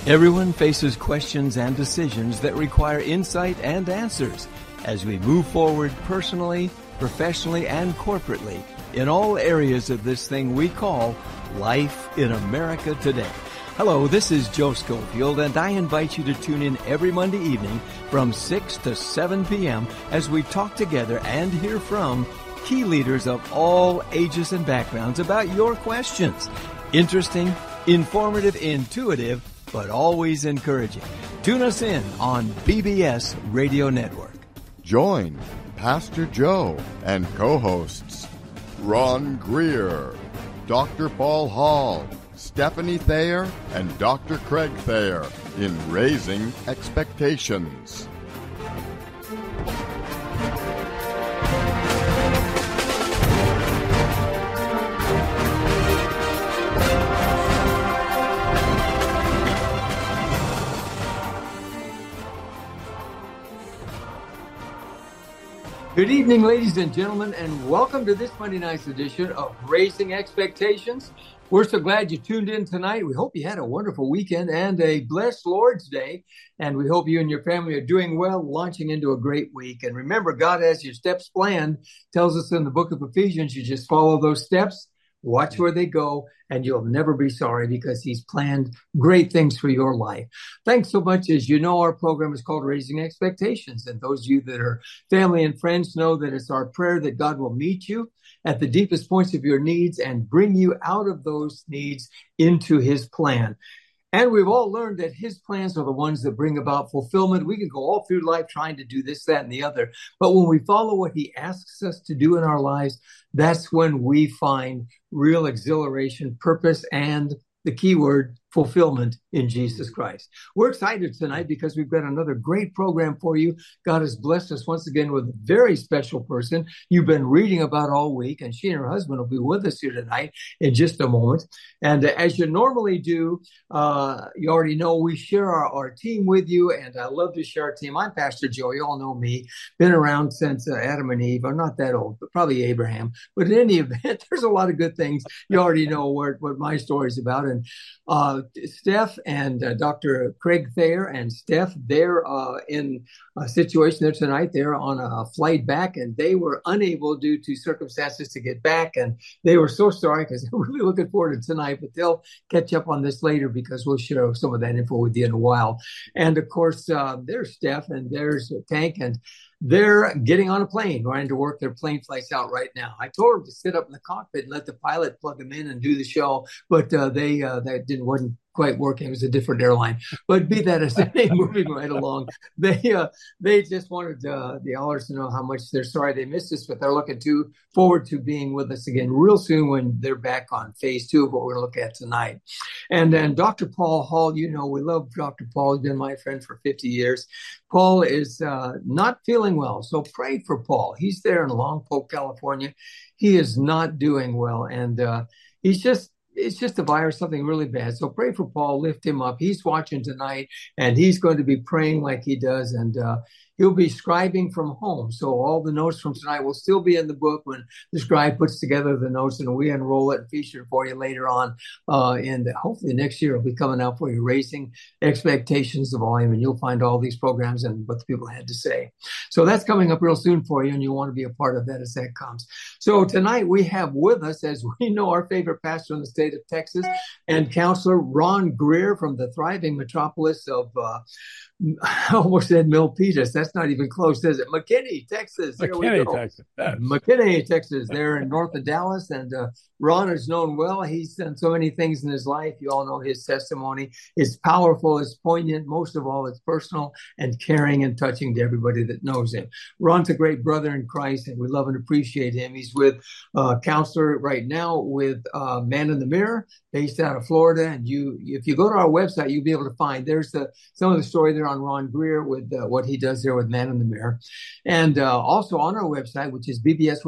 Everyone faces questions and decisions that require insight and answers as we move forward personally, professionally, and corporately in all areas of this thing we call life in America today. Hello, this is Joe Schofield, and I invite you to tune in every Monday evening from 6 to 7 p.m. as we talk together and hear from key leaders of all ages and backgrounds about your questions. Interesting, informative, intuitive, but always encouraging. Tune us in on BBS Radio Network. Join Pastor Joe and co-hosts Ron Greer, Dr. Paul Hall, Stephanie Thayer, and Dr. Craig Thayer in Raising Expectations. Good evening, ladies and gentlemen, and welcome to this Monday night's edition of Raising Expectations. We're so glad you tuned in tonight. We hope you had a wonderful weekend and a blessed Lord's Day, and we hope you and your family are doing well, launching into a great week. And remember, God has your steps planned, tells us in the book of Ephesians. You just follow those steps, watch where they go, and you'll never be sorry because he's planned great things for your life. Thanks so much. As you know, our program is called Raising Expectations. And those of you that are family and friends know that it's our prayer that God will meet you at the deepest points of your needs and bring you out of those needs into his plan. And we've all learned that his plans are the ones that bring about fulfillment. We can go all through life trying to do this, that, and the other. But when we follow what he asks us to do in our lives, that's when we find real exhilaration, purpose, and the key word, fulfillment in Jesus Christ. We're excited tonight because we've got another great program for you. God has blessed us once again with a very special person you've been reading about all week, and she and her husband will be with us here tonight in just a moment. And as you normally do, you already know we share our team with you, and I love to share our team. I'm Pastor Joe. You all know me. Been around since Adam and Eve. I'm not that old, but probably Abraham. But in any event, there's a lot of good things. You already know what my story is about. And Steph and Dr. Craig Thayer and Steph, they're in a situation there tonight. They're on a flight back, and they were unable due to circumstances to get back. And they were so sorry because they're really looking forward to tonight, but they'll catch up on this later because we'll share some of that info with you in a while. And of course, there's Steph and there's Tank, and they're getting on a plane, trying to work their plane flights out right now. I told them to sit up in the cockpit and let the pilot plug them in and do the show, but that wasn't quite working. It was a different airline. But be that as it may, moving right along, they just wanted the Allers to know how much they're sorry they missed us, but they're looking forward to being with us again real soon when they're back on phase 2 of what we're going to look at tonight. And then Dr. Paul Hall, you know, we love Dr. Paul. He's been my friend for 50 years. Paul is not feeling well, so pray for Paul. He's there in Longpoint, California. He is not doing well, and it's just a virus, something really bad. So pray for Paul, lift him up. He's watching tonight, and he's going to be praying like he does, and he'll be scribing from home. So all the notes from tonight will still be in the book when the scribe puts together the notes, and we unroll it and feature it for you later on. Hopefully next year it'll be coming out for you, Raising Expectations, the volume, and you'll find all these programs and what the people had to say. So that's coming up real soon for you, and you want to be a part of that as that comes. So tonight we have with us, as we know, our favorite pastor in the state of Texas and counselor Ron Greer from the thriving metropolis of I almost said Milpitas. That's not even close, is it? McKinney, Texas. McKinney, Texas. Yes. McKinney, Texas. They're in north of Dallas, and Ron is known well. He's done so many things in his life. You all know his testimony. It's powerful. It's poignant. Most of all, it's personal and caring and touching to everybody that knows him. Ron's a great brother in Christ, and we love and appreciate him. He's with counselor right now with Man in the Mirror, based out of Florida. And if you go to our website, you'll be able to find there's some of the story there on Ron Greer with what he does there with Man in the Mirror. And also on our website, which is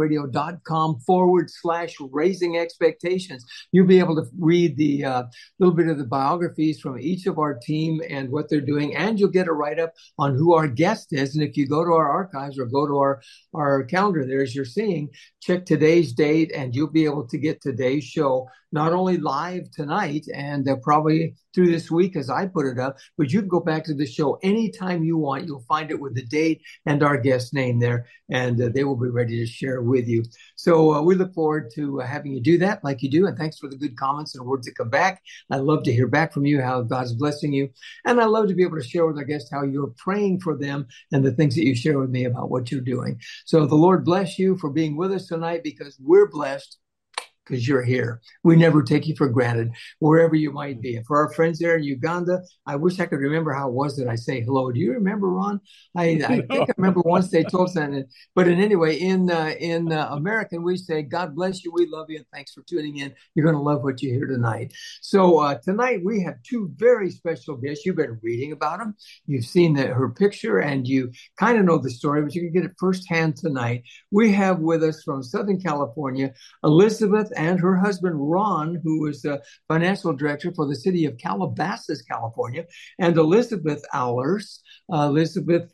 bbsradio.com/raising expectations, you'll be able to read the little bit of the biographies from each of our team and what they're doing. And you'll get a write-up on who our guest is. And if you go to our archives or go to our calendar there, as you're seeing, check today's date, and you'll be able to get today's show not only live tonight and probably through this week as I put it up, but you can go back to the show anytime you want. You'll find it with the date and our guest name there, and they will be ready to share with you. So we look forward to having you do that like you do. And thanks for the good comments and words that come back. I love to hear back from you, how God's blessing you. And I love to be able to share with our guests how you're praying for them and the things that you share with me about what you're doing. So the Lord bless you for being with us tonight, because we're blessed because you're here. We never take you for granted, wherever you might be. And for our friends there in Uganda, I wish I could remember how it was that I say hello. Do you remember, Ron? I think I remember once they told us that. But in anyway, in American, we say, God bless you, we love you, and thanks for tuning in. You're going to love what you hear tonight. So tonight we have two very special guests. You've been reading about them. You've seen her picture, and you kind of know the story, but you can get it firsthand tonight. We have with us from Southern California, Elizabeth and her husband, Ron, who is the financial director for the city of Calabasas, California, and Elizabeth Allers. Elizabeth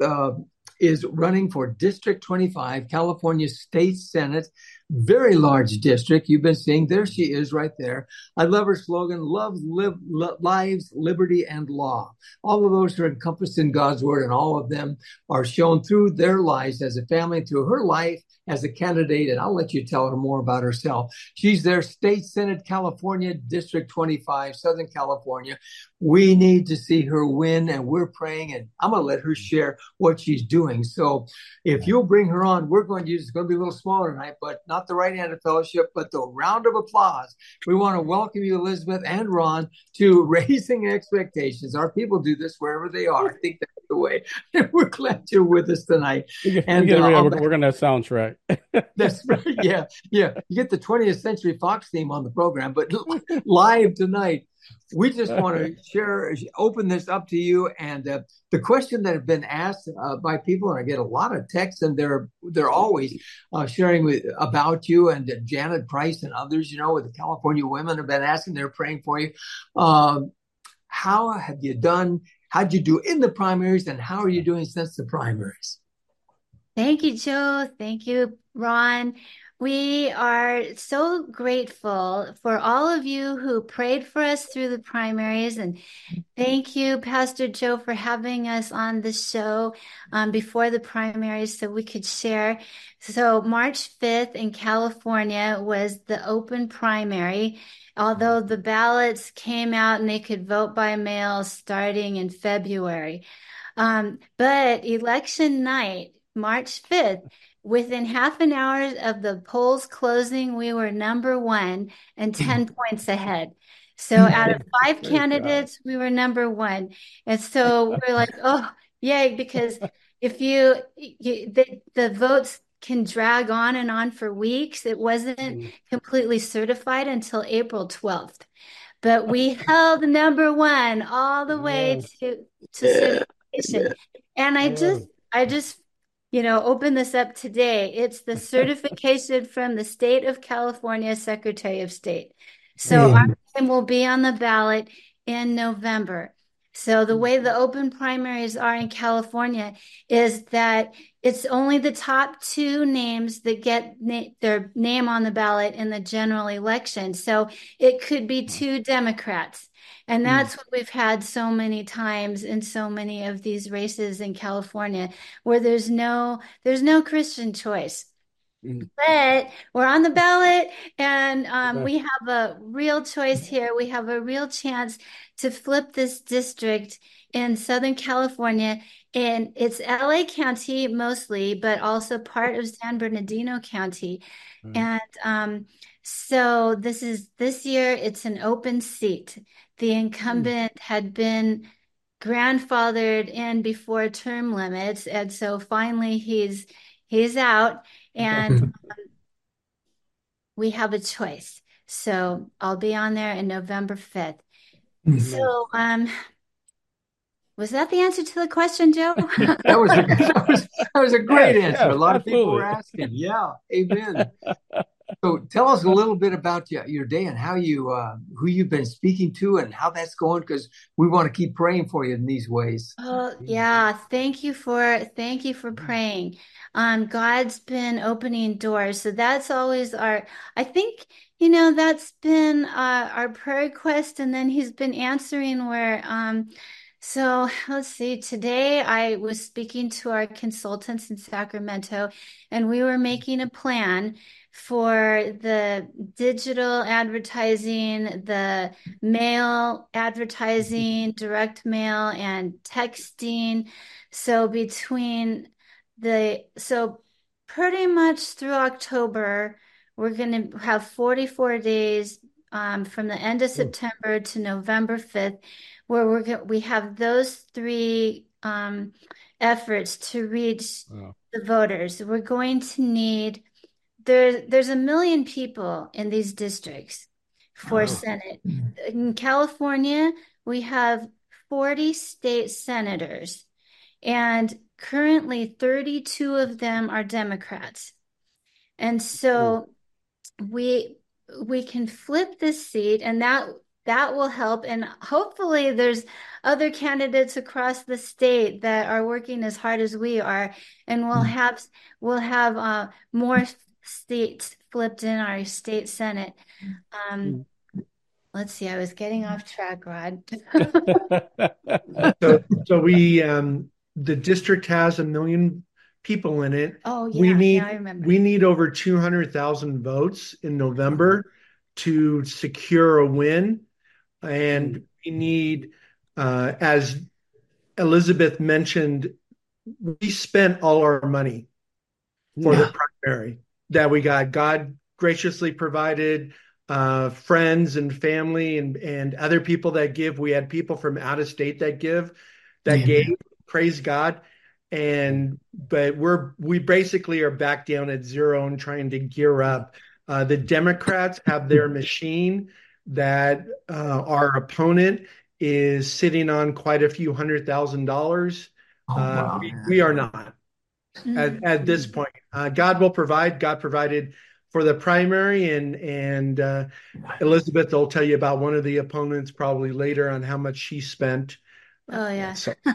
is running for District 25, California State Senate. Very large district. You've been seeing, there she is right there. I love her slogan, love, lives, liberty, and law. All of those are encompassed in God's word, and all of them are shown through their lives as a family, through her life as a candidate. And I'll let you tell her more about herself. She's their State Senate, California, District 25, Southern California. We need to see her win, and we're praying, and I'm going to let her share what she's doing. So if you'll bring her on, we're going to use, it's going to be a little smaller tonight, but not the right-handed fellowship, but the round of applause. We want to welcome you, Elizabeth and Ron, to Raising Expectations. Our people do this wherever they are. I think that's the way. We're glad you're with us tonight. And we're going to soundtrack. That's right. Yeah. You get the 20th Century Fox theme on the program, but live tonight. We just want to open this up to you. And the question that have been asked by people, and I get a lot of texts, and they're always sharing about you, and Janet Price and others, with the California women have been asking, they're praying for you. How have you done? How'd you do in the primaries, and how are you doing since the primaries? Thank you, Joe. Thank you, Ron. We are so grateful for all of you who prayed for us through the primaries. And thank you, Pastor Joe, for having us on the show before the primaries so we could share. So March 5th in California was the open primary, although the ballots came out and they could vote by mail starting in February. But election night, March 5th, within half an hour of the polls closing, we were number one and 10 points ahead. So out of 5 candidates, we were number one. And so we're like, oh, yay, because if the votes can drag on and on for weeks. It wasn't completely certified until April 12th. But we held number one all the way to certification. And I just open this up today. It's the certification from the state of California Secretary of State. So our name will be on the ballot in November. So the way the open primaries are in California is that it's only the top 2 names that get their name on the ballot in the general election. So it could be 2 Democrats. And that's what we've had so many times in so many of these races in California, where there's no Christian choice. But we're on the ballot, and we have a real choice here. We have a real chance to flip this district in Southern California. And it's LA County mostly, but also part of San Bernardino County. And so this year, it's an open seat. The incumbent had been grandfathered in before term limits, and so finally he's out, and we have a choice. So I'll be on there in November 5th. So was that the answer to the question, Joe? that was a great answer. A lot of people were asking. Yeah, amen. So tell us a little bit about your day and how who you've been speaking to and how that's going, because we want to keep praying for you in these ways. Oh, yeah. Thank you for praying. God's been opening doors. So that's always I think, That's been our prayer request, and then he's been answering where, so let's see, today I was speaking to our consultants in Sacramento, and we were making a plan for the digital advertising, the mail advertising, direct mail, and texting. So so pretty much through October, we're going to have 44 days from the end of September to November 5th, where we have those three efforts to reach the voters. We're going to need, there's 1 million people in these districts for Senate. In California, we have 40 state senators, and currently 32 of them are Democrats. And so we can flip this seat, and that will help. And hopefully there's other candidates across the state that are working as hard as we are, and we'll have more seats flipped in our state Senate. Let's see, I was getting off track, Rod. So we the district has 1 million people in it. Oh, yeah, I remember. We need over 200,000 votes in November to secure a win. And we need, as Elizabeth mentioned, we spent all our money for the primary that we got. God graciously provided friends and family and other people that give. We had people from out of state that gave, praise God. But we basically are back down at zero and trying to gear up. The Democrats have their machine that our opponent is sitting on quite a few $100,000. We are not at this point. God will provide. God provided for the primary, and Elizabeth will tell you about one of the opponents probably later on how much she spent. Oh, yeah.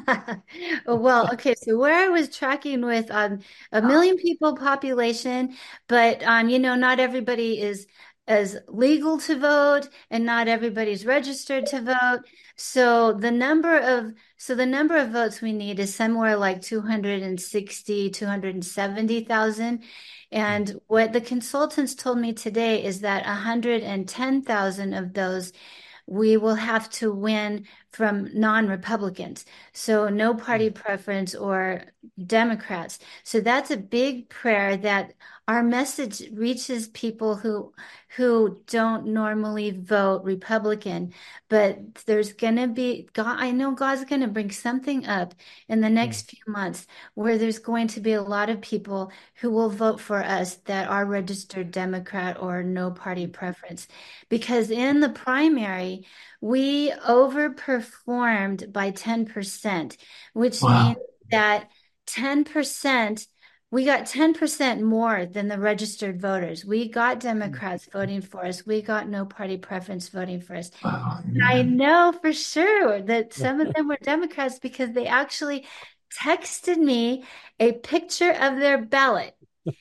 Well, okay. So where I was tracking with 1 million people population, but not everybody is as legal to vote, and not everybody's registered to vote. So the number of votes we need is somewhere like 260, 270,000. And what the consultants told me today is that 110,000 of those we will have to win from non-Republicans. So no party preference or Democrats. So that's a big prayer that our message reaches people who don't normally vote Republican, but there's going to be, God, I know God's going to bring something up in the next few months where there's going to be a lot of people who will vote for us that are registered Democrat or no party preference. Because in the primary, we overperformed by 10%, which means that 10%, we got 10% more than the registered voters. We got Democrats voting for us. We got no party preference voting for us. I know for sure that some of them were Democrats because they actually texted me a picture of their ballot.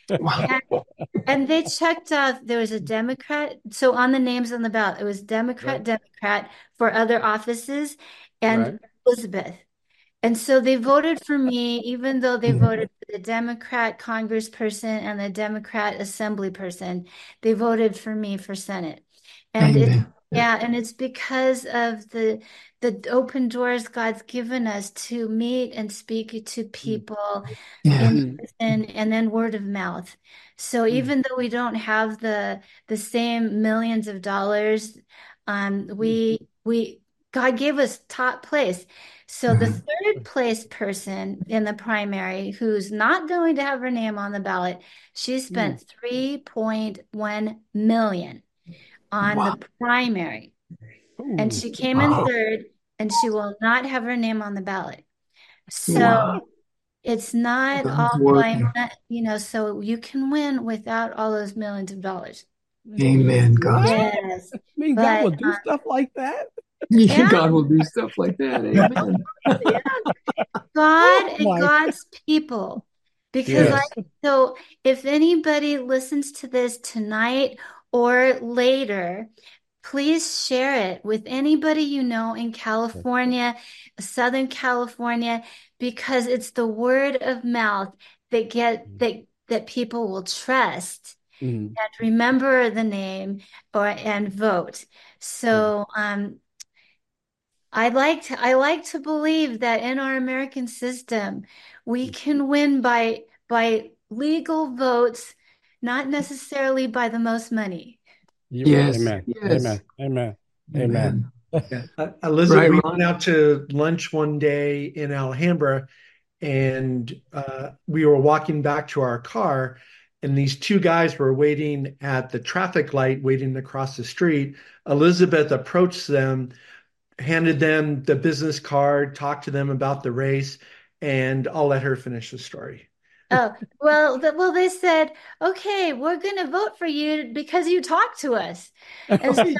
And they checked off, there was a Democrat. So on the names on the ballot, it was Democrat for other offices, and Elizabeth. And so they voted for me, even though they voted for the Democrat congressperson and the Democrat assembly person. They voted for me for Senate. And and it's because of the open doors God's given us to meet and speak to people in person, and then word of mouth. So even though we don't have the same millions of dollars, God gave us top place. So the third place person in the primary, who's not going to have her name on the ballot, she spent $3.1 million on the primary. And she came in third, and she will not have her name on the ballot. So it's not all blind, so you can win without all those millions of dollars. Amen, God. Yes. I mean, God will do stuff like that. Yeah, God will do stuff like that. Amen. God and God's people. Because so if anybody listens to this tonight, or later, please share it with anybody you know in California, Southern California, because it's the word of mouth that people will trust and remember the name and vote. So I like to believe that in our American system, we can win by legal votes, not necessarily by the most money. Yes. Amen. Yes. Amen. Amen. Yeah. Elizabeth, Right, we Ron? went out to lunch one day in Alhambra, and we were walking back to our car, and these two guys were waiting at the traffic light, waiting across the street. Elizabeth approached them, handed them the business card, talked to them about the race, and I'll let her finish the story. Oh, well, they said, okay, we're going to vote for you because you talked to us. And so,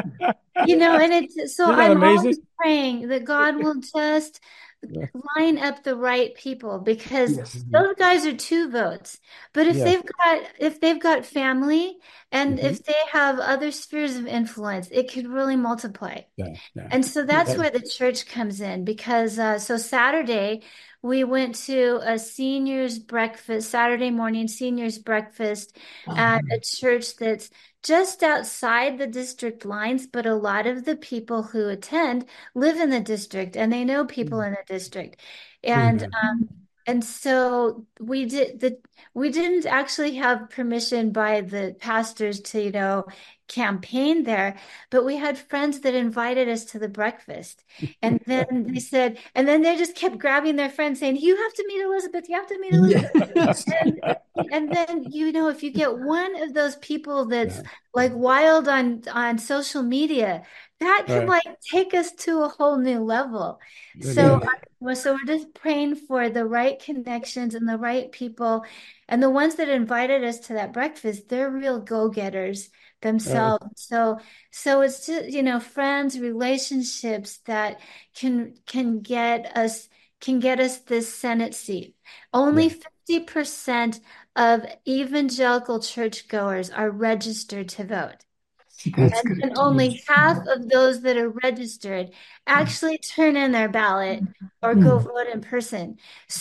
and it's so Isn't that I'm always amazing? praying that God will just line up the right people, because Yes. those guys are two votes. But if Yes. they've got family and Mhm. if they have other spheres of influence, it could really multiply. Yeah. And so that's where the church comes in, because so Saturday we went to a seniors breakfast, Saturday morning seniors breakfast at a church that's just outside the district lines, but a lot of the people who attend live in the district and they know people in the district. And and so we didn't actually have permission by the pastors to, campaign there, but we had friends that invited us to the breakfast. And then they said, and then they just kept grabbing their friends saying, you have to meet Elizabeth, you have to meet Elizabeth. Yes. And then, if you get one of those people that's like wild on social media, that can Right. like take us to a whole new level. So, Amen. so we're just praying for the right connections and the right people. And the ones that invited us to that breakfast, they're real go-getters themselves. So it's just, friends, relationships that can get us this Senate seat. Only 50% of evangelical churchgoers are registered to vote. That's And, good. and only half of those that are registered actually turn in their ballot or go vote in person.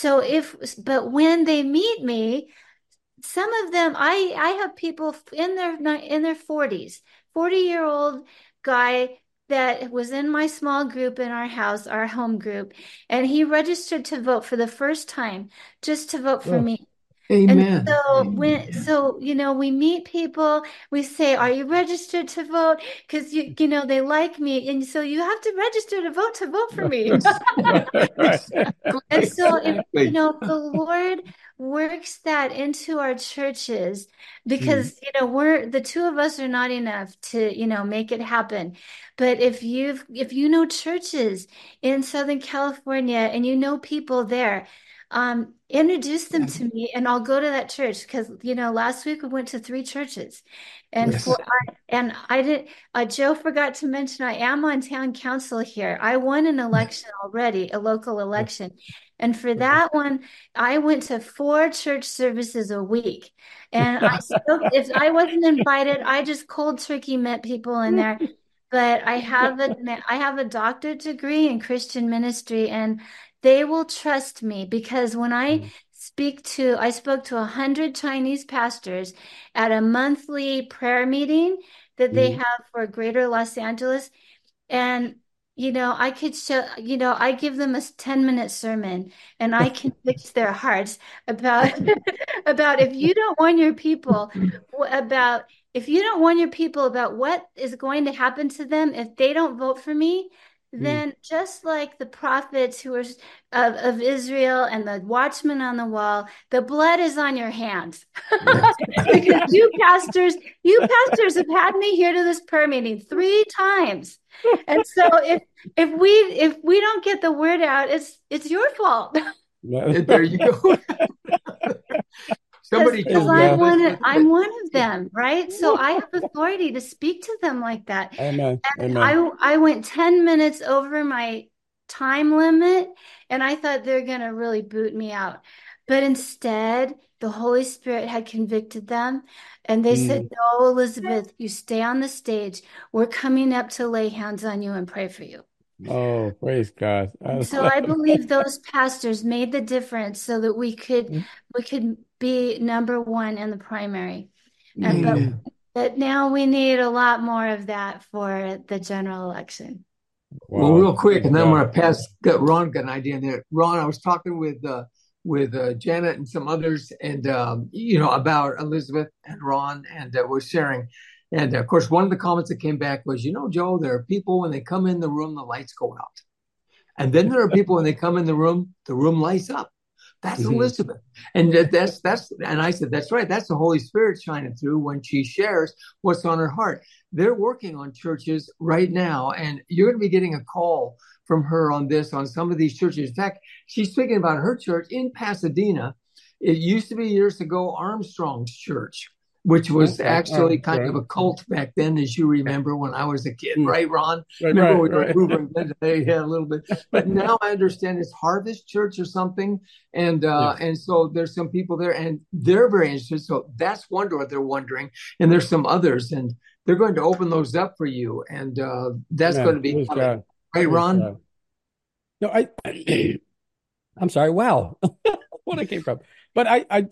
But when they meet me, some of them, I have people in their 40s, 40-year-old guy that was in my small group in our house, our home group, and he registered to vote for the first time, just to vote for me. And Amen. we meet people, we say, are you registered to vote? Because they like me. And so you have to register to vote for me. And so if the Lord works that into our churches, because we're the two of us are not enough to make it happen. But if you know churches in Southern California and you know people there, introduce them to me and I'll go to that church, because last week we went to 3 churches, and Yes. I did. Joe forgot to mention I am on town council here. I won an election already, a local election, and for that one I went to 4 church services a week, and if I wasn't invited, I just cold turkey met people in there. But I have a doctorate degree in Christian ministry, and they will trust me, because when I spoke to 100 Chinese pastors at a monthly prayer meeting that they have for Greater Los Angeles. And, I could show, I give them a 10-minute sermon and I convict their hearts about, about if you don't warn your people about what is going to happen to them if they don't vote for me, then just like the prophets who were of Israel and the watchmen on the wall, the blood is on your hands. Because you pastors have had me here to this prayer meeting 3 times. And so if we don't get the word out, it's your fault. There you go. Somebody told me I'm one of them, right? So I have authority to speak to them like that. Amen. And Amen. I went 10 minutes over my time limit, and I thought they're going to really boot me out. But instead, the Holy Spirit had convicted them, and they said, "No, Elizabeth, you stay on the stage. We're coming up to lay hands on you and pray for you." Oh, praise God. So I believe those pastors made the difference so that we could be number one in the primary. But now we need a lot more of that for the general election. Well, real quick, and then I'm going to Ron got an idea in there. Ron, I was talking with Janet and some others, and about Elizabeth and Ron, and we're sharing. And of course, one of the comments that came back was, Joe, there are people when they come in the room, the lights go out, and then there are people when they come in the room lights up. That's Elizabeth, and that's and I said, that's right. That's the Holy Spirit shining through when she shares what's on her heart. They're working on churches right now, and you're going to be getting a call from her on some of these churches. In fact, she's speaking about her church in Pasadena. It used to be years ago Armstrong's church, which was actually kind of a cult back then, as you remember when I was a kid, right, Ron? Remember we were Hoover and Glenn, yeah, a little bit. But now I understand it's Harvest Church or something, and so there's some people there, and they're very interested. So that's one door they're wondering, and there's some others, and they're going to open those up for you, and that's going to be coming. Right, Ron? No, I'm sorry. Wow, what I came from, but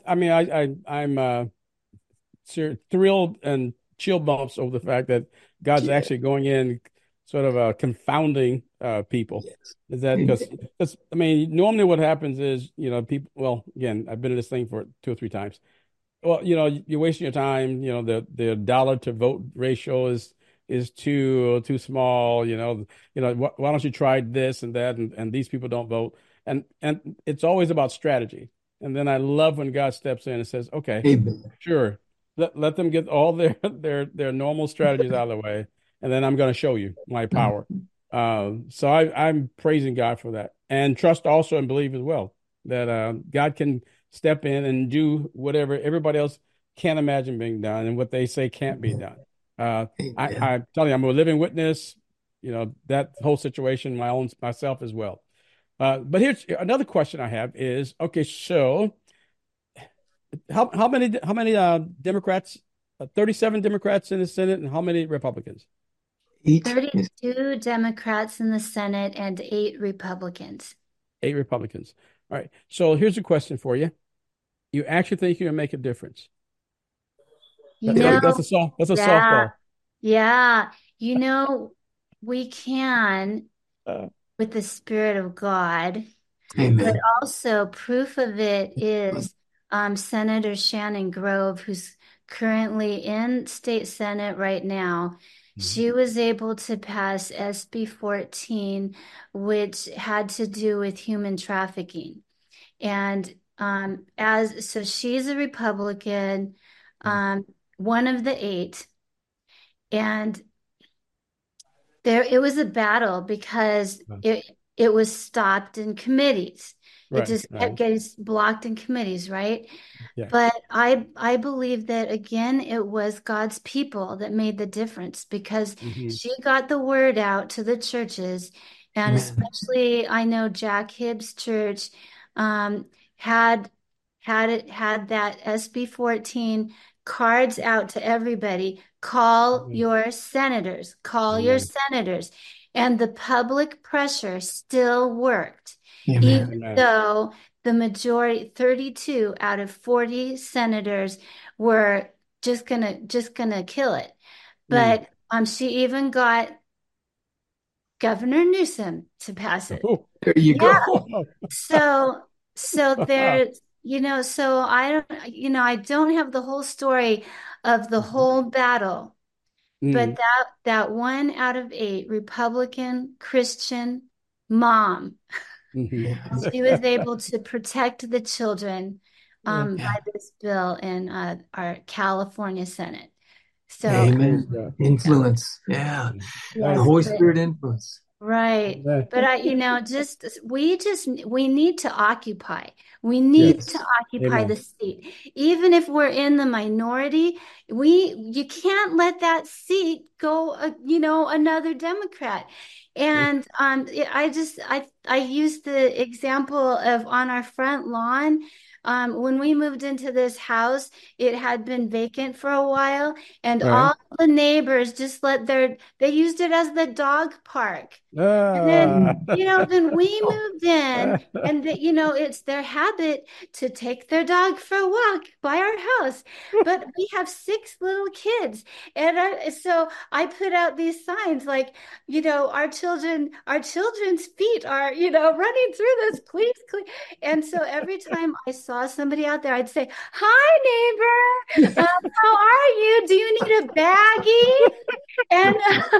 I'm thrilled and chill bumps over the fact that God's actually going in, sort of confounding people. Yes. Is that because normally what happens is people. Well, again, I've been in this thing for 2 or 3 times. Well, you're wasting your time. The dollar to vote ratio is too small. Why don't you try this and that, and these people don't vote, and it's always about strategy. And then I love when God steps in and says, "Okay, Amen. Sure, let them get all their normal strategies out of the way, and then I'm going to show you my power." So I'm praising God for that, and trust also and believe as well that God can step in and do whatever everybody else can't imagine being done and what they say can't be done. I'm telling you, I'm a living witness, that whole situation, myself as well. But here's another question I have is, okay, so how many Democrats, 37 Democrats in the Senate, and how many Republicans? 32 Democrats in the Senate and 8 Republicans. 8 Republicans. All right. So here's a question for you. You actually think you're going to make a difference? That's a softball. Yeah. We can with the Spirit of God. Amen. But also proof of it is Senator Shannon Grove, who's currently in state Senate right now. She was able to pass SB 14, which had to do with human trafficking. And so she's a Republican, one of the 8. And it was a battle because it was stopped in committees. It just kept getting blocked in committees, right? Yeah. But I believe that, again, it was God's people that made the difference because she got the word out to the churches. And especially, I know Jack Hibbs' church had that SB 14 cards out to everybody. Call your senators. Call your senators. And the public pressure still worked. Even though the majority, 32 out of 40 senators, were just gonna kill it. But she even got Governor Newsom to pass it. Oh, there you go. So there's, so I don't have the whole story of the whole battle, but that 1 out of 8 Republican Christian mom, she was able to protect the children by this bill in our California Senate. So Amen. Influence. Yeah. The Holy Spirit influence. Right. But we need to occupy. We need to occupy the seat. Even if we're in the minority, you can't let that seat go, another Democrat. And I used the example of on our front lawn. When we moved into this house, it had been vacant for a while, and Right. all the neighbors just they used it as the dog park. And Ah. then, then we moved in, and it's their habit to take their dog for a walk by our house. But we have 6 little kids, and so I put out these signs like, our children's feet are, running through this, please, please. And so every time I saw somebody out there, I'd say, "Hi, neighbor. How are you? Do you need a baggie?" And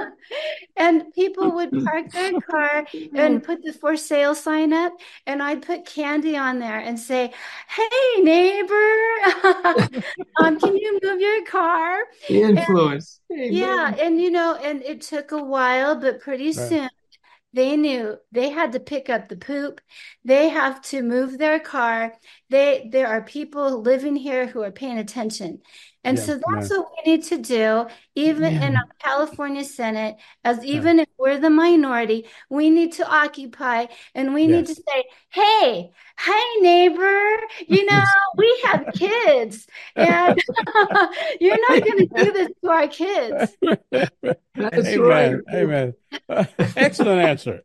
and people would park their car and put the for sale sign up, and I'd put candy on there and say, "Hey, neighbor, can you move your car?" Influence. Yeah, and it took a while, but pretty Right. soon they knew they had to pick up the poop. They have to move their car. There are people living here who are paying attention. And Yeah. so that's Yeah. what we need to do, even in Yeah. our California Senate, as even if we're the minority, we need to occupy and we need to Yes. say, hey, neighbor, we have kids and you're not going to do this to our kids. That's right. Amen. Amen. Excellent answer.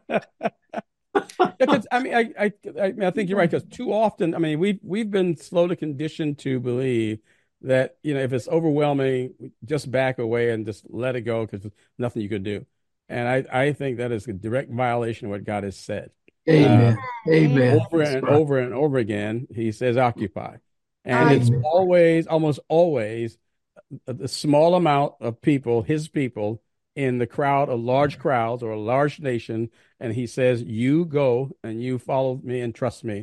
Because I think you're right. Because too often, we've been slowly conditioned to believe that if it's overwhelming, just back away and just let it go because there's nothing you can do. And I think that is a direct violation of what God has said. Amen. Amen. Over and over and over again, He says, "Occupy," and it's Amen. almost always a small amount of people, His people, in the crowd of large crowds or a large nation, and He says, "You go and you follow me and trust me."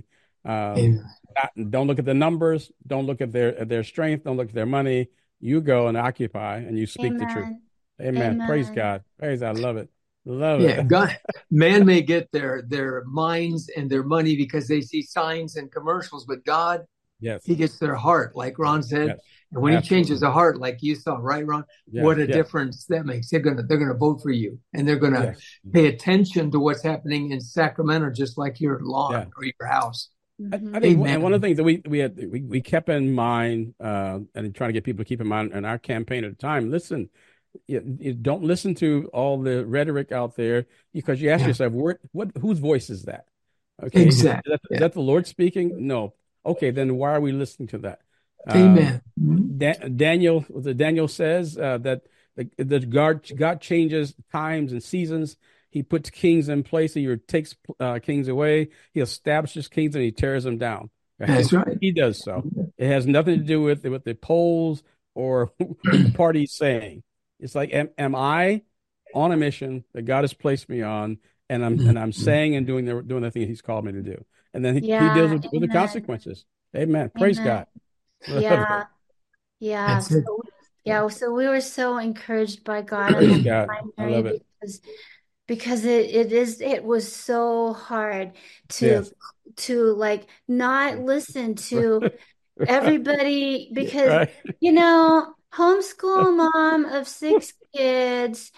Don't look at the numbers. Don't look at their strength. Don't look at their money. You go and occupy, and you speak the truth. Amen. Praise God. Praise God. I love it. Love Yeah, it. God, man may get their minds and their money because they see signs and commercials, but God, Yes. He gets their heart, like Ron said. Yes. And when Absolutely. He changes the heart, like you saw, right, Ron? Yes. What a Yes. difference that makes. They're gonna vote for you, and they're gonna Yes. pay attention to what's happening in Sacramento, just like your lawn or your house. I think, and one of the things that we kept in mind, and trying to get people to keep in mind in our campaign at the time, listen, you don't listen to all the rhetoric out there, because you ask yourself, whose voice is that? Okay, exactly. Is that the Lord speaking? No. Okay, then why are we listening to that? Amen. Daniel says that the God changes times and seasons. He puts kings in place. He takes kings away. He establishes kings and He tears them down. Right? That's right. He does so. It has nothing to do with the polls or what the party's saying. It's like, am I on a mission that God has placed me on, and I'm saying and doing the thing He's called me to do, and then He deals with the consequences. Amen. Praise God. Yeah. So we were so encouraged by God in the primary. I love it. Because it was so hard to like not listen to everybody, because homeschool mom of 6 kids,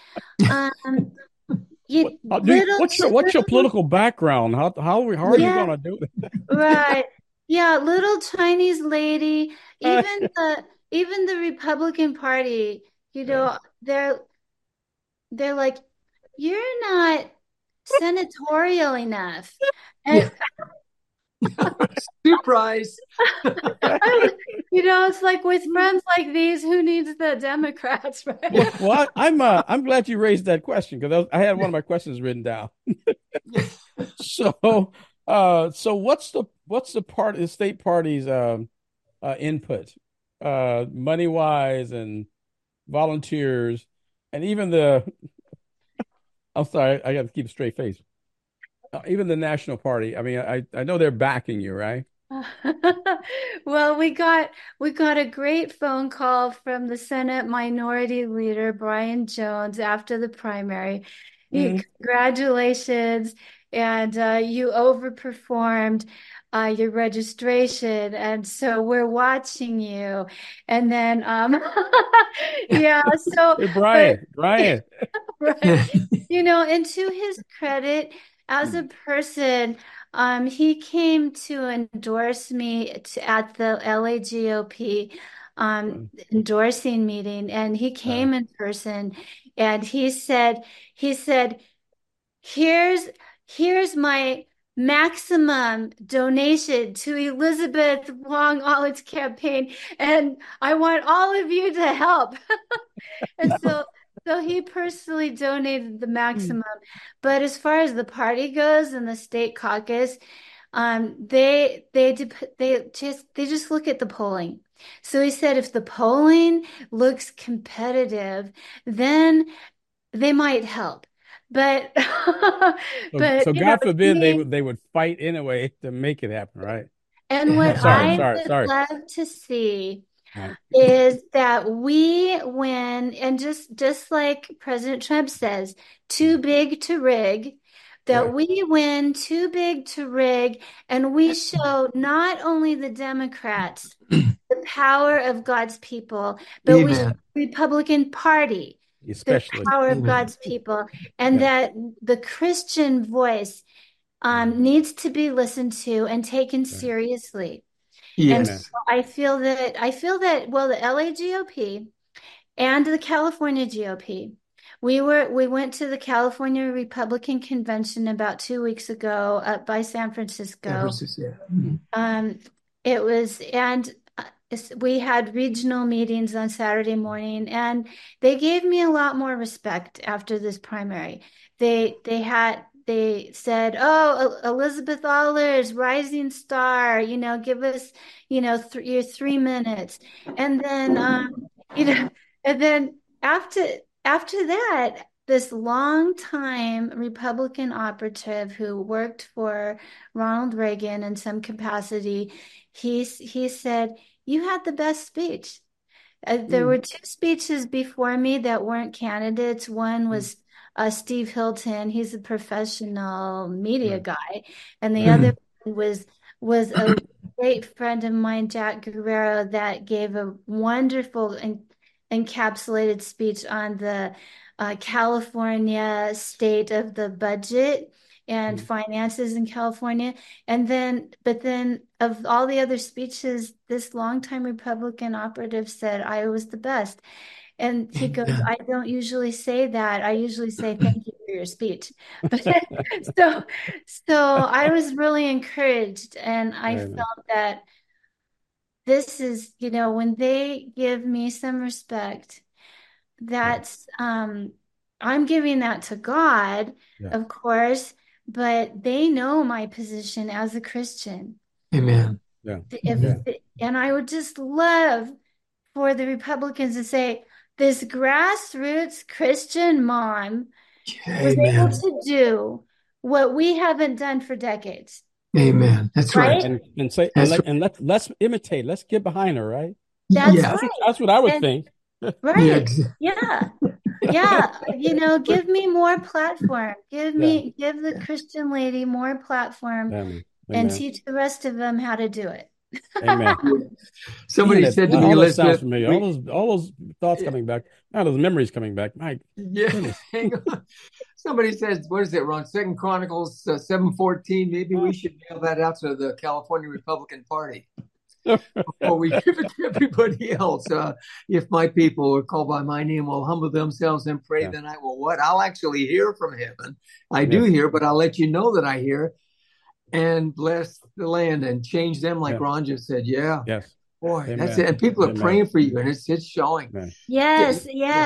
what's your political background? How are you gonna do that? Right. Yeah, little Chinese lady, even the Republican Party, they're like, "You're not senatorial enough." And surprise. It's like, with friends like these, who needs the Democrats, right? Well, I'm glad you raised that question, because I had one of my questions written down. So what's the state party's input, money wise and volunteers, and even I'm sorry, I got to keep a straight face. Even the national party. I know they're backing you, right? Well, we got a great phone call from the Senate Minority Leader, Brian Jones, after the primary. Congratulations. And you overperformed your registration. And so we're watching you. And then, so hey, Brian. Right. And to his credit, as a person, he came to endorse me at the LAGOP endorsing meeting, and he came in person, and he said, here's my maximum donation to Elizabeth Wong Olive's campaign, and I want all of you to help. And so he personally donated the maximum. But as far as the party goes and the state caucus, they just look at the polling. So he said if the polling looks competitive, then they might help. But so God forbid they would fight anyway to make it happen, right? And what I would love to see is that we win, and just like President Trump says, too big to rig, that we win too big to rig, and we show not only the Democrats the power of God's people, but we show the Republican Party especially the power of God's people, and that the Christian voice needs to be listened to and taken seriously. Yes. And so I feel that well, the LA GOP and the California GOP, we went to the California Republican Convention about 2 weeks ago up by San Francisco. It was, and we had regional meetings on Saturday morning, and they gave me a lot more respect after this primary. They said, "Oh, Elizabeth Allers, rising star, give us, your 3 minutes." And then, and then after that, this longtime Republican operative who worked for Ronald Reagan in some capacity, he said, "You had the best speech." There were 2 speeches before me that weren't candidates. One was Steve Hilton. He's a professional media guy. And the other was a great friend of mine, Jack Guerrero, that gave a wonderful encapsulated speech on the California state of the budget and finances in California. But then of all the other speeches, this longtime Republican operative said I was the best. And he goes, "I don't usually say that. I usually say thank you for your speech." But so I was really encouraged, and I felt that this is, when they give me some respect, that's I'm giving that to God, of course, but they know my position as a Christian. Amen. And I would just love for the Republicans to say, this grassroots Christian mom was able to do what we haven't done for decades. Amen. That's right. And say, let's imitate. Let's get behind her, right? That's right. That's what I would think. Right. Yeah. Give me more platform. Give the Christian lady more platform and teach the rest of them how to do it. Amen. Somebody said to me, Elizabeth, sounds familiar. All those thoughts coming back, those memories coming back. Hang on. Somebody says, what is it, Ron? 2 Chronicles 7:14. Maybe we should mail that out to the California Republican Party before we give it to everybody else. If my people are called by my name will humble themselves and pray, then I will what? I'll actually hear from heaven. I do hear, but I'll let you know that I hear. And bless the land and change them, like Ron just said. Yeah. Yes. Boy, that's it. And people are praying for you, and it's showing. Amen. Yes.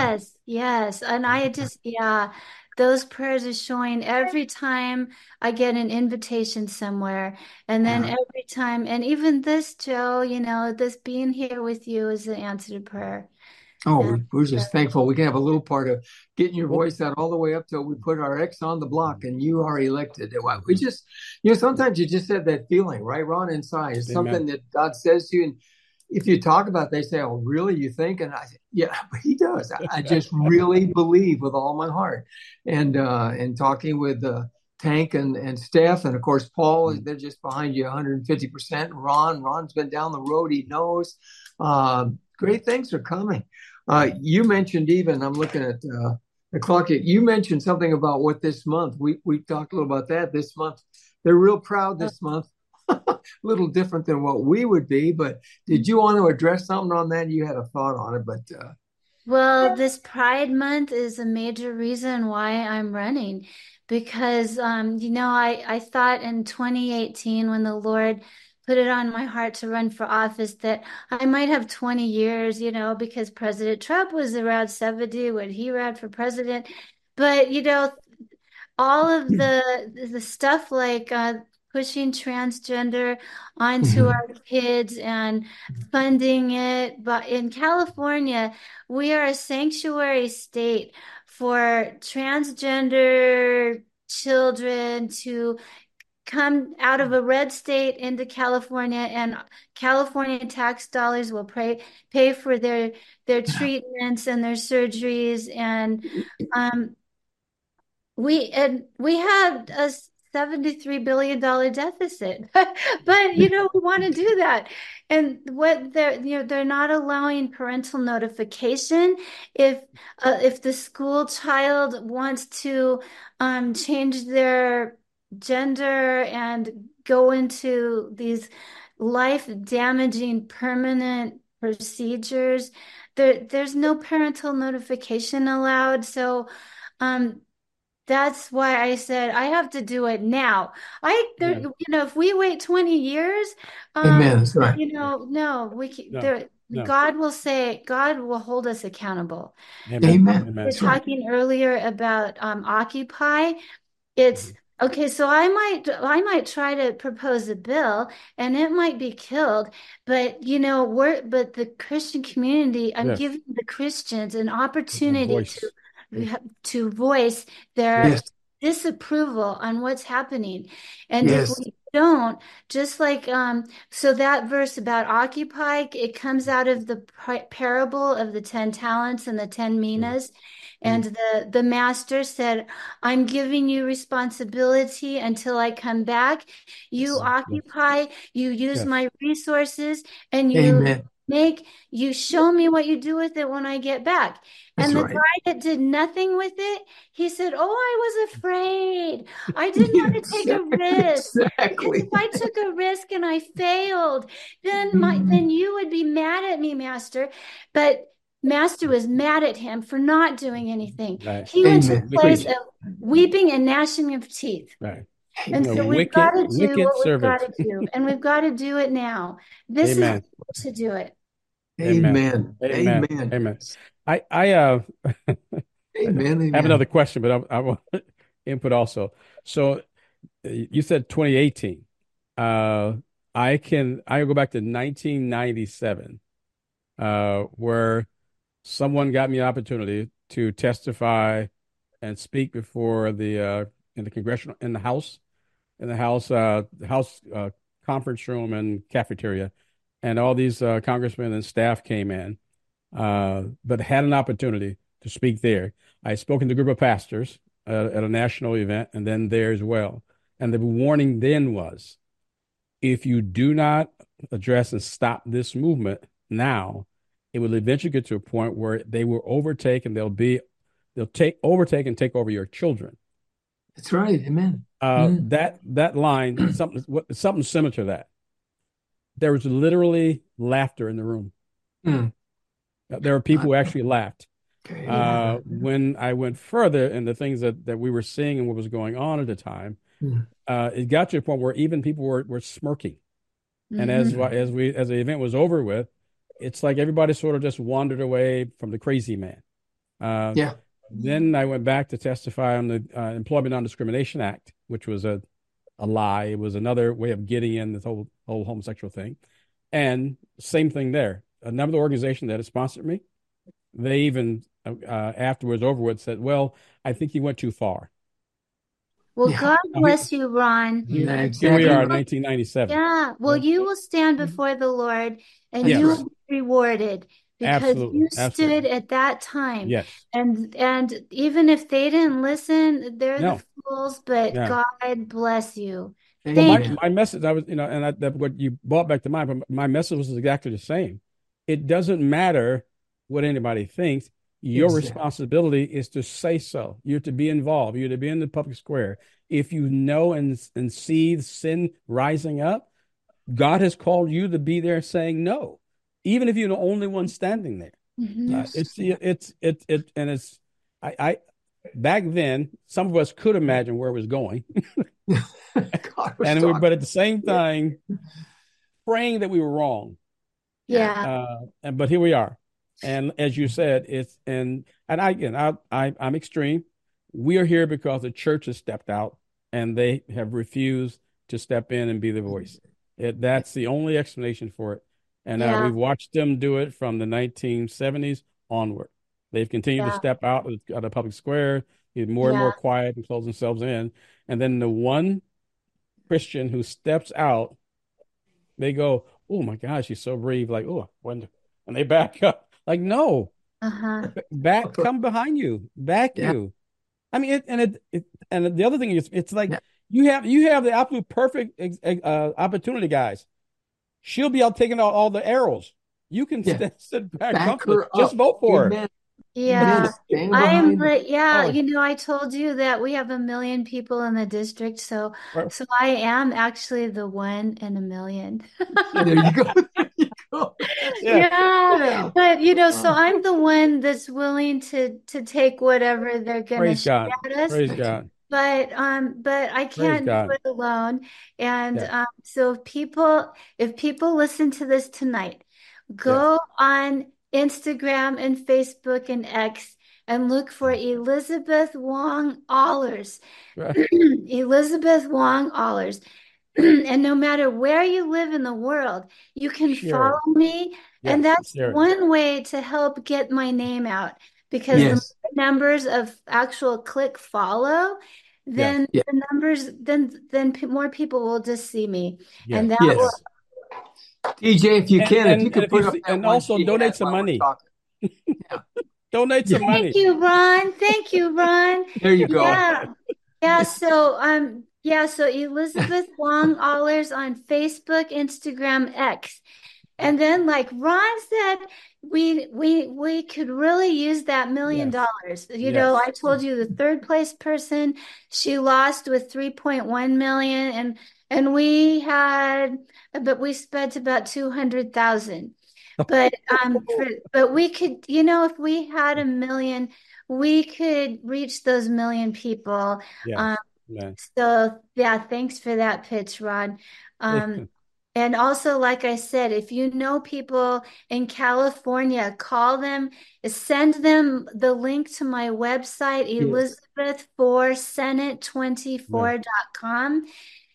And I just, those prayers are showing every time I get an invitation somewhere. And then every time, and even this, Joe, this being here with you is the answer to prayer. Oh, we're just thankful we can have a little part of getting your voice out all the way up till we put our X on the block and you are elected. We just, sometimes you just have that feeling, right, Ron, inside. It's something that God says to you. And if you talk about it, they say, "Oh, really, you think?" And I say, "Yeah, but he does." I just really believe with all my heart. And talking with Tank and Steph, and of course, Paul, they're just behind you 150%. Ron's been down the road. He knows great things are coming. You mentioned I'm looking at Clark, you mentioned something about what this month. We talked a little about that this month. They're real proud this month. A little different than what we would be, but did you want to address something on that? You had a thought on it, but Well, this Pride Month is a major reason why I'm running because, I thought in 2018 when the Lord put it on my heart to run for office that I might have 20 years, because President Trump was around 70 when he ran for president. But, all of the stuff like pushing transgender onto our kids and funding it. But in California, we are a sanctuary state for transgender children to come out of a red state into California, and California tax dollars will pay for their treatments and their surgeries. And we had a $73 billion deficit, but we want to do that. And what they're not allowing parental notification if the school child wants to change their gender and go into these life damaging permanent procedures. There's no parental notification allowed. So that's why I said I have to do it now. If we wait 20 years, amen. That's right. no, we can, No, there, no. God will hold us accountable. Amen. We were talking earlier about Occupy. It's okay. So I might try to propose a bill, and it might be killed. But but the Christian community, I'm Yes. giving the Christians an opportunity Voice. to voice their Yes. disapproval on what's happening. And Yes. if we don't, just like so that verse about Occupy, it comes out of the parable of the 10 talents and the 10 minas. And the master said, I'm giving you responsibility until I come back. You occupy, you use Yes. my resources, and Amen. you show me what you do with it when I get back. That's And the right. guy that did nothing with it, he said, "Oh, I was afraid. I didn't want to take a risk. Exactly. If I took a risk and I failed, then you would be mad at me, Master." But Master was mad at him for not doing anything. Right. He went to a Amen. place of weeping and gnashing of teeth. Right. And A so we've wicked, got to do wicked what we've servant. got to do, and we've got to do it now. This is Amen. to do it. Amen. Amen. Amen. Amen. I Amen. have another question, but I want input also. So you said 2018. I go back to 1997, where someone got me an opportunity to testify and speak before the in the House conference room and cafeteria, and all these congressmen and staff came in, but had an opportunity to speak there. I had spoken to a group of pastors at a national event, and then there as well. And the warning then was, if you do not address and stop this movement now, it will eventually get to a point where they will overtake, and they'll overtake and take over your children. That's right. Amen. That line, something similar to that. There was literally laughter in the room. There were people who actually laughed. Okay. When I went further in the things that we were seeing and what was going on at the time, it got to a point where even people were smirking. And as the event was over with, it's like everybody sort of just wandered away from the crazy man. Then I went back to testify on the Employment Non-Discrimination Act, which was a lie. It was another way of getting in this whole homosexual thing. And same thing there. A number of the organizations that had sponsored me, they even afterwards over with said, "Well, I think you went too far." Well, God bless you, Ron. Yeah, Here exactly. we are in 1997. Yeah. Well, you will stand before the Lord, and you will be rewarded because you stood at that time. Yes. And even if they didn't listen, they're the fools, but God bless you. Well, my message, what you brought back to mind, but my message was exactly the same. It doesn't matter what anybody thinks. Your Exactly. responsibility is to say so. You're to be involved. You're to be in the public square. If you know and see sin rising up, God has called you to be there saying no, even if you're the only one standing there. Yes. I back then, some of us could imagine where it was going, but at the same time, praying that we were wrong. Yeah. But here we are, and as you said, I'm extreme. We are here because the church has stepped out, and they have refused to step in and be the voice. That's the only explanation for it. And we've watched them do it from the 1970s onward. They've continued to step out of the public square, get more and more quiet and close themselves in. And then the one Christian who steps out, they go, "Oh my gosh, she's so brave!" Like, "Oh, I wonder," and they back up. Like, no, come behind you, you. I mean, and the other thing is, it's like you have the absolute perfect opportunity, guys. She'll be out taking out all the arrows. You can sit back comfortably. Just vote for her. Yeah. Oh. I told you that we have 1 million people in the district, so I am actually the 1 in 1 million. There you go. There you go. Yeah. But so I'm the one that's willing to take whatever they're gonna shout at us. Praise God. But I can't do it alone. And so if people listen to this tonight, go on Instagram and Facebook and X and look for Elizabeth Wong Allers. Elizabeth Wong Allers. And no matter where you live in the world, you can follow me. And that's one way to help get my name out, because the numbers of actual click follow, then the numbers, then more people will just see me. And that will. DJ, if you could put up and also donate some money. Donate some money. Thank you, Ron. There you go. So Elizabeth Wong Allers on Facebook, Instagram, X. And then, like Ron said, we could really use that $1 million. I told you the third place person, she lost with 3.1 million, and we spent about 200,000. But we could, if we had 1 million, we could reach those 1 million people. So thanks for that pitch, Rod. And also, like I said, if you know people in California, call them, send them the link to my website, elizabeth4senate24.com,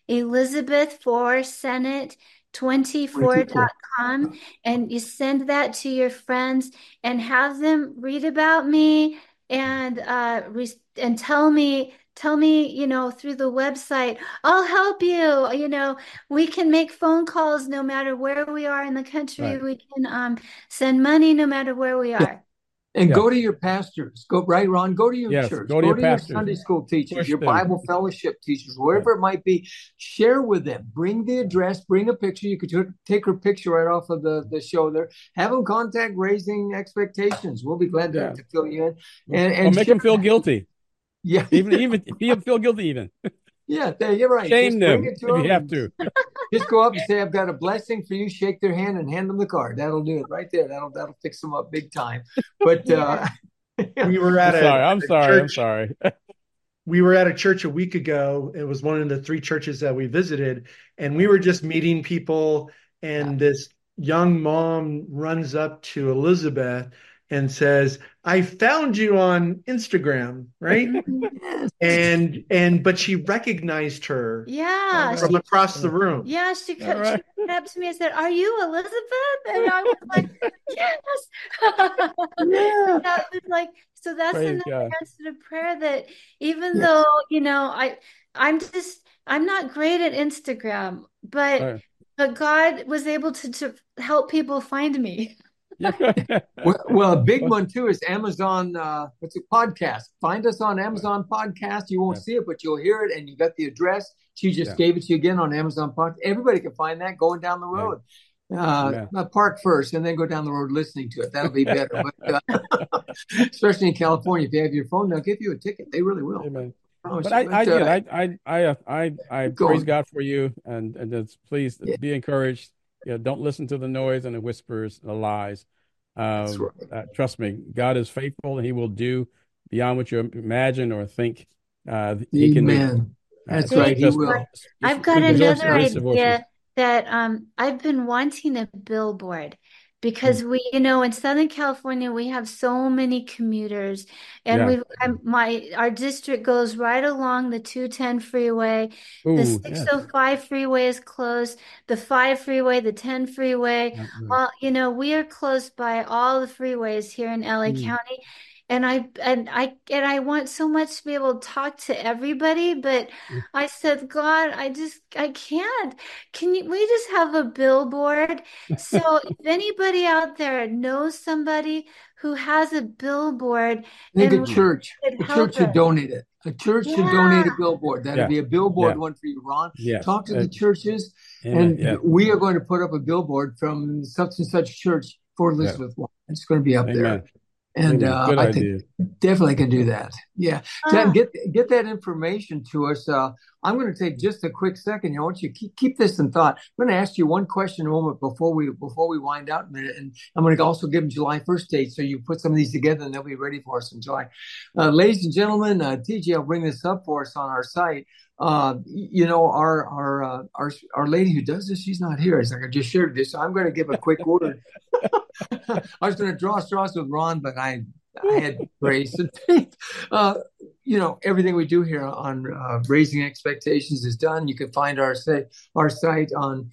elizabeth4senate24.com, and you send that to your friends and have them read about me and tell me, through the website, I'll help you. We can make phone calls no matter where we are in the country. We can send money no matter where we are. And go to your pastors. Ron? Go to your church. Go to your Sunday school teachers, your Bible fellowship teachers, wherever it might be. Share with them. Bring the address. Bring a picture. You could take her picture right off of the show there. Have them contact Raising Expectations. We'll be glad to fill you in. And make them feel guilty. Yeah. Even if you feel guilty, even. Yeah, you're right. Shame them if you have to. Just go up and say, "I've got a blessing for you." Shake their hand and hand them the card. That'll do it right there. That'll fix them up big time. But we were at I'm sorry. We were at a church a week ago. It was one of the 3 churches that we visited, and we were just meeting people. And this young mom runs up to Elizabeth and says, "I found you on Instagram," right? But she recognized her from across the room. Yeah, she came up to me and said, "Are you Elizabeth?" And I was like, "Yes." That was like, so that's another answer to prayer, that even though, I'm not great at Instagram, but God was able to help people find me. Well, a big one too is Amazon. What's it? Podcast. Find us on Amazon Podcast. You won't see it, but you'll hear it, and you got the address. She just gave it to you again on Amazon Podcast. Everybody can find that going down the road. Park first, and then go down the road listening to it. That'll be better. But Especially in California, if you have your phone, they'll give you a ticket. They really will. Amen. Promise But you. I Keep praise going. God for you, and just please Yeah, be encouraged. Don't listen to the noise and the whispers, the lies. that's right. Trust me, God is faithful, and He will do beyond what you imagine or think. He can do. Amen. That's Thank right. He you. Just will. I've got rejoice, another raise the voices. idea that I've been wanting a billboard Mm. because in Southern California we have so many commuters, and Yeah. our district goes right along the 210 freeway. The Ooh, yes. 605 freeway is close, the 5 freeway, the 10 freeway. Yeah, yeah. We are close by all the freeways here in LA Mm. County. And I want so much to be able to talk to everybody, but I said, God, I can't. We just have a billboard? So if anybody out there knows somebody who has a billboard I think and could a help church should us. donate it. A church should Yeah. donate a billboard. That'd Yeah, be a billboard yeah, one for you, Ron. yes. Talk to the churches, Amen. and Yeah, we are going to put up a billboard from such and such church for yeah. Elizabeth Warren. It's going to be up there. Amen. And Amen. Good I think idea. definitely can do that. Yeah. Ah, Get that information to us. I'm going to take just a quick second. I want you to keep this in thought. I'm going to ask you one question in a moment before we wind out a minute. And I'm going to also give them July 1st date. So you put some of these together and they'll be ready for us in July. Ladies and gentlemen, TJ will bring this up for us on our site. Our lady who does this, she's not here. As I just shared this, so I'm going to give a quick word. I was going to draw straws with Ron, but I had grace and faith. Everything we do here on Raising Expectations is done. You can find our site on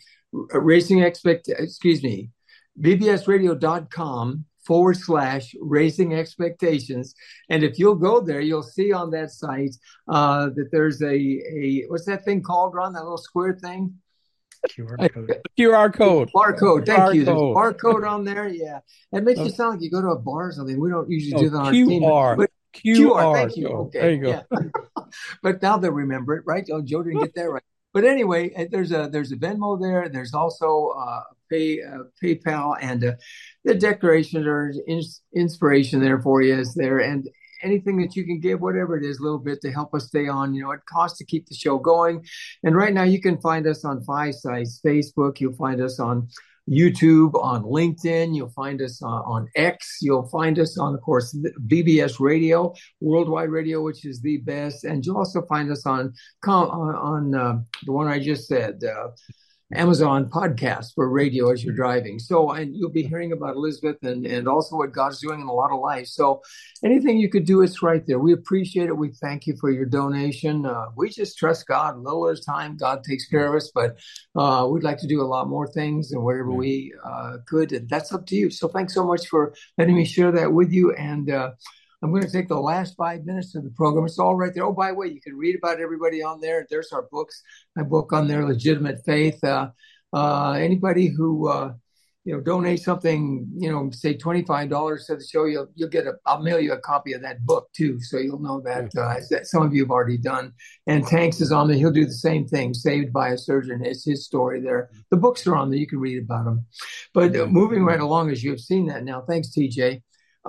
bbsradio.com/raising expectations. And if you'll go there, you'll see on that site that there's a what's that thing called, Ron? That little square thing? QR code. QR code. Barcode. Thank you. There's a Code. barcode on there. Yeah. It makes you No, sound like you go to a bar or something. We don't usually do no, that on our team. QR. But QR. thank you. code. Okay. There you go. Yeah. But now they remember it, right? Oh, Joe didn't get that right. But anyway, there's a Venmo there. There's also PayPal, and the declaration or inspiration there for you is there. And anything that you can give, whatever it is, a little bit to help us stay on. It costs to keep the show going. And right now you can find us on 5 sites: Facebook, you'll find us on YouTube, on LinkedIn, you'll find us on X, you'll find us on, of course, BBS Radio, Worldwide Radio, which is the best. And you'll also find us on the one I just said, Amazon podcast for radio as you're driving. So, and you'll be hearing about Elizabeth and also what God's doing in a lot of lives. So anything you could do, it's right there. We appreciate it. We thank you for your donation. We just trust God. A little at a time, God takes care of us, but we'd like to do a lot more things and whatever we could. And that's up to you. So thanks so much for letting me share that with you. And I'm going to take the last 5 minutes of the program. It's all right there. Oh, by the way, you can read about everybody on there. There's our books. My book on there, Legitimate Faith. Anybody who donate something, say $25 to the show, you'll get I'll mail you a copy of that book too, so you'll know that some of you have already done. And Tanks is on there. He'll do the same thing. Saved by a Surgeon. It's his story there. The books are on there. You can read about them. But moving right along, as you have seen that now. Thanks, TJ.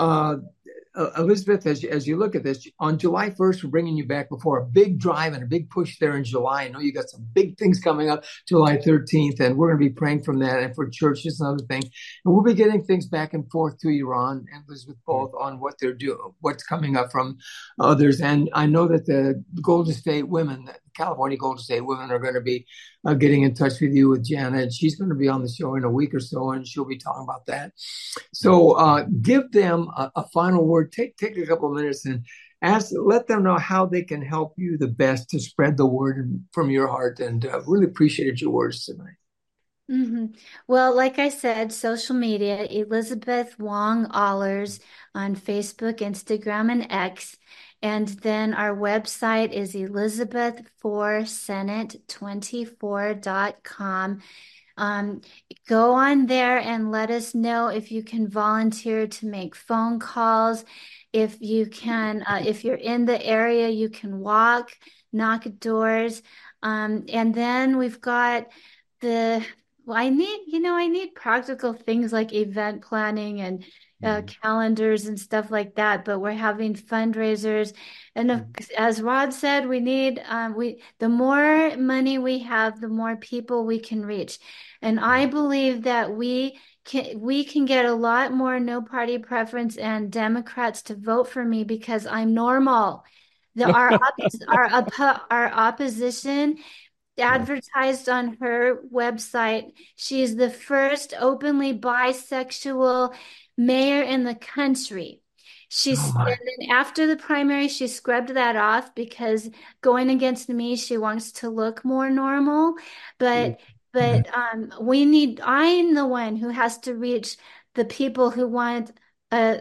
Elizabeth, as you look at this, on July 1st, we're bringing you back before a big drive and a big push there in July. I know you got some big things coming up July 13th, and we're going to be praying from that, and for churches and other things. And we'll be getting things back and forth to you, Ron and Elizabeth, both on what they're doing, what's coming up from others. And I know that the Golden State women, the California Golden State women, are going to be getting in touch with you with Janet. She's going to be on the show in a week or so, and she'll be talking about that. So give them a final word. Take a couple of minutes and let them know how they can help you the best to spread the word from your heart. And really appreciated your words tonight. Mm-hmm. Well, like I said, social media, Elizabeth Wong Allers on Facebook, Instagram, and X. And then our website is elizabeth4senate24.com. Go on there and let us know if you can volunteer to make phone calls. If you can, if you're in the area, you can walk, knock doors. And then we've got I need practical things like event planning and, calendars and stuff like that, but we're having fundraisers. And as Rod said, we need, the more money we have, the more people we can reach. And I believe that we can get a lot more no party preference and Democrats to vote for me because I'm normal. Our opposition advertised on her website. She's the first openly bisexual mayor in the country. And then after the primary, she scrubbed that off because going against me, she wants to look more normal. But I'm the one who has to reach the people who want a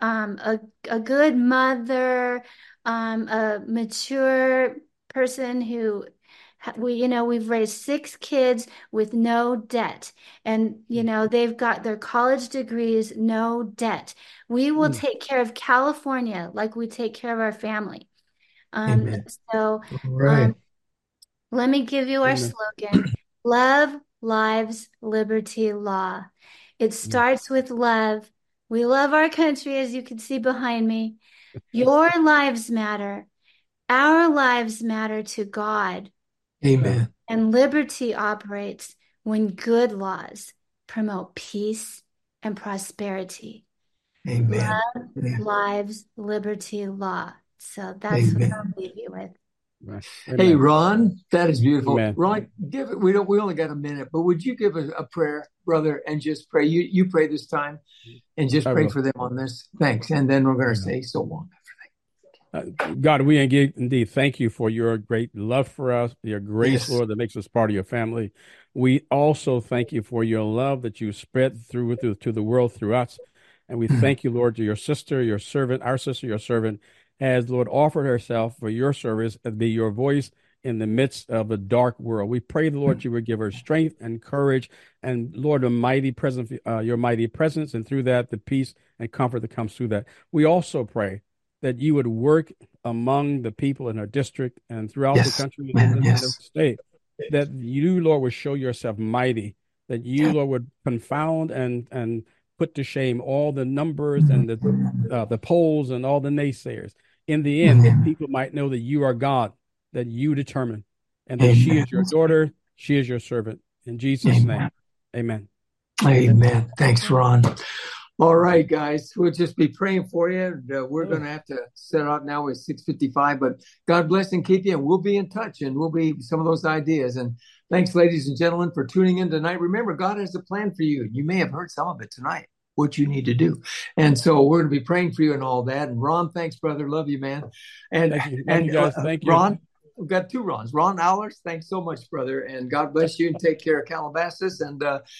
good mother, a mature person who we've raised 6 kids with no debt, and they've got their college degrees, no debt. We will take care of California like we take care of our family. So let me give you our slogan: love, lives, liberty, law. It starts with love. We love our country, as you can see behind me. Your lives matter. Our lives matter to God. Amen. And liberty operates when good laws promote peace and prosperity. Amen. Love, lives, liberty, law. So that's what I'll leave you with. Hey, Ron, that is beautiful. Amen. Ron, we only got a minute, but would you give a prayer, brother, and just pray? You pray this time and just pray for them on this. Thanks. And then we're going to say so long. God, we indeed thank you for your great love for us, your grace, Lord, that makes us part of your family. We also thank you for your love that you spread through to the world through us. And we thank you, Lord, to your sister, your servant, our sister, your servant, has, Lord, offered herself for your service and be your voice in the midst of a dark world. We pray, Lord, you would give her strength and courage and, Lord, your mighty presence, and through that, the peace and comfort that comes through that. We also pray that you would work among the people in our district and throughout the country and the state, that you, Lord, would show yourself mighty, that you, Lord, would confound and put to shame all the numbers and the polls and all the naysayers. In the end, that people might know that you are God, that you determine, and that she is your daughter, she is your servant. In Jesus' name, amen. Amen. Thanks, Ron. All right, guys, we'll just be praying for you. We're going to have to set out now with 6:55, but God bless and keep you, and we'll be in touch, and we'll be some of those ideas. And thanks, ladies and gentlemen, for tuning in tonight. Remember, God has a plan for you. You may have heard some of it tonight, what you need to do. And so we're going to be praying for you and all that. And Ron, thanks, brother. Love you, man. And thank you, guys. Thank you. Ron, we've got 2 Rons. Ron Allers, thanks so much, brother. And God bless you and take care of Calabasas and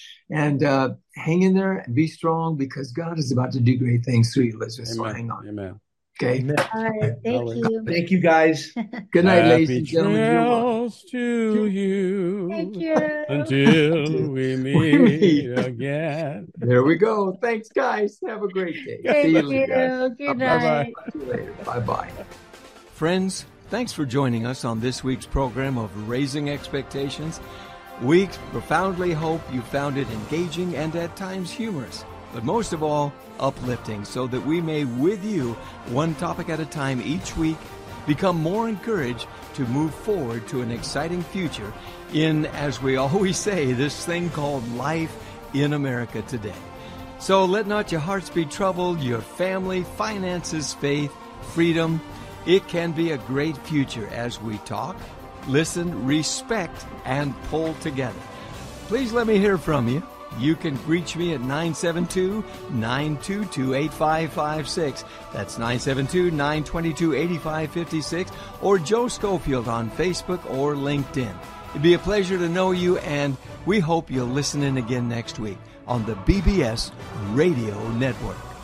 hang in there and be strong because God is about to do great things through you, Elizabeth. So hang on. Amen. Okay. Amen. All right. Thank you. Thank you, guys. Good night, Happy ladies and gentlemen. trails to you. Thank you. Until we meet again. There we go. Thanks, guys. Have a great day. Thank See you you. later. Good Bye-bye. night. See you later. Bye-bye. Friends, thanks for joining us on this week's program of Raising Expectations. We profoundly hope you found it engaging and at times humorous, but most of all, uplifting, so that we may, with you, one topic at a time each week, become more encouraged to move forward to an exciting future in, as we always say, this thing called life in America today. So let not your hearts be troubled, your family, finances, faith, freedom. It can be a great future as we talk, listen, respect, and pull together. Please let me hear from you. You can reach me at 972-922-8556. That's 972-922-8556. Or Joe Schofield on Facebook or LinkedIn. It'd be a pleasure to know you, and we hope you'll listen in again next week on the BBS Radio Network.